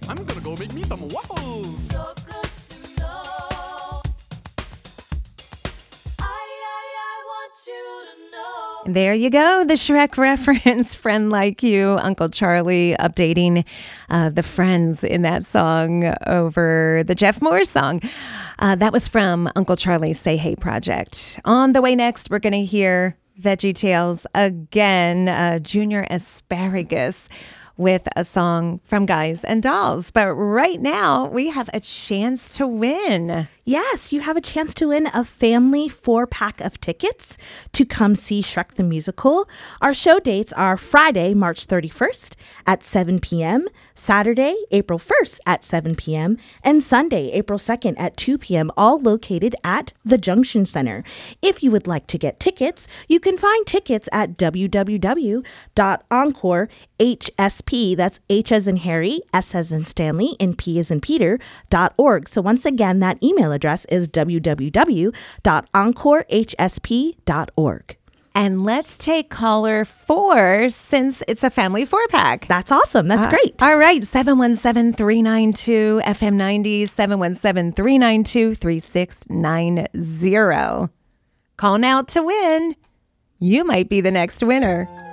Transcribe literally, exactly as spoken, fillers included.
I'm gonna go make me some waffles. So good to know. I, I, I want you to know. There you go, the Shrek reference, Friend Like You, Uncle Charlie updating uh, the friends in that song over the Jeff Moore song. Uh, that was from Uncle Charlie's Say Hey project. On the way next, we're going to hear Veggie Tales again, uh, Junior Asparagus with a song from Guys and Dolls. But right now, we have a chance to win. Yes, you have a chance to win a family four-pack of tickets to come see Shrek the Musical. Our show dates are Friday, March thirty-first at seven p.m., Saturday, April first at seven p.m., and Sunday, April second at two p.m., all located at the Junction Center. If you would like to get tickets, you can find tickets at w w w dot encore h s p, that's H as in Harry, S as in Stanley, and P as in Peter, dot org. So once again, that email address is w w w dot encore h s p dot org. And let's take caller four since it's a family four pack. That's awesome. That's uh, great. All right. seven one seven, three nine two, F M ninety, seven one seven, three nine two, three six nine zero. Call now to win. You might be the next winner.